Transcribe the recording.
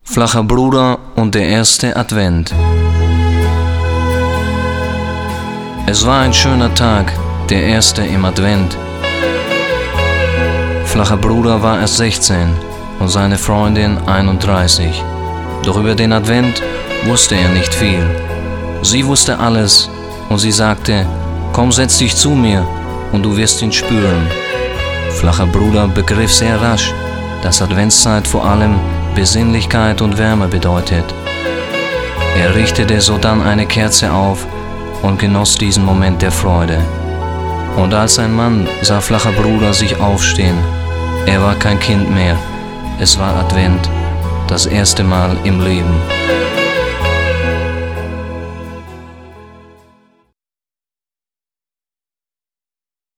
Flacher Bruder und der erste Advent. Es war ein schöner Tag, der erste im Advent. Flacher Bruder war erst 16 und seine Freundin 31. Doch über den Advent wusste er nicht viel. Sie wusste alles und sie sagte: Komm, setz dich zu mir und du wirst ihn spüren. Flacher Bruder begriff sehr rasch, dass Adventszeit vor allem Besinnlichkeit und Wärme bedeutet. Er richtete sodann eine Kerze auf und genoss diesen Moment der Freude. Und als ein Mann sah Flacher Bruder sich aufstehen. Er war kein Kind mehr. Es war Advent, das erste Mal im Leben.